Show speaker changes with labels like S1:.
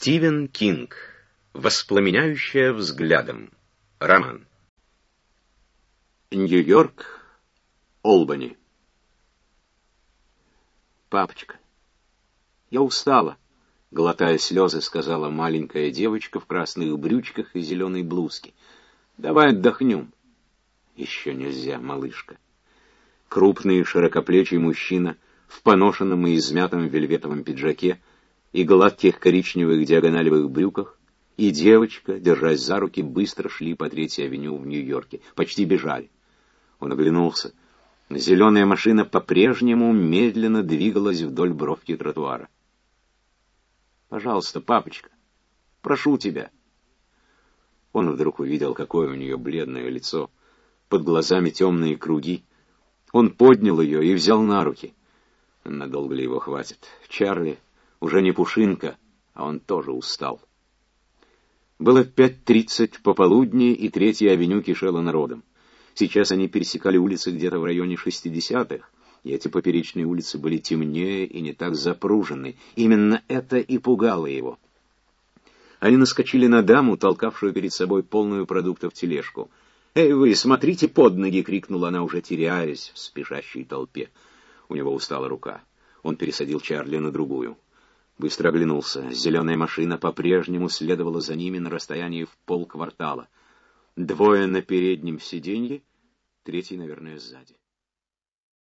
S1: Стивен Кинг. Воспламеняющая взглядом. Роман.
S2: Нью-Йорк, Олбани. «Папочка, я устала», — глотая слезы, сказала маленькая девочка в красных брючках и зеленой блузке. «Давай отдохнем». «Еще нельзя, малышка». Крупный широкоплечий мужчина в поношенном и измятом вельветовом пиджаке и гладких коричневых диагоналевых брюках, и девочка, держась за руки, быстро шли по Третьей авеню в Нью-Йорке. Почти бежали. Он оглянулся. Зеленая машина по-прежнему медленно двигалась вдоль бровки тротуара. «Пожалуйста, папочка, прошу тебя». Он вдруг увидел, какое у нее бледное лицо, под глазами темные круги. Он поднял ее и взял на руки. Надолго ли его хватит? Чарли уже не пушинка, а он тоже устал. Было 5:30 пополудни, и Третья авеню кишела народом. Сейчас они пересекали улицы где-то в районе 60-х, и эти поперечные улицы были темнее и не так запружены. Именно это и пугало его. Они наскочили на даму, толкавшую перед собой полную продуктов тележку. «Эй вы, смотрите под ноги!» — крикнула она, уже теряясь в спешащей толпе. У него устала рука. Он пересадил Чарли на другую. Быстро оглянулся. Зеленая машина по-прежнему следовала за ними на расстоянии в полквартала. Двое на переднем сиденье, третий, наверное, сзади.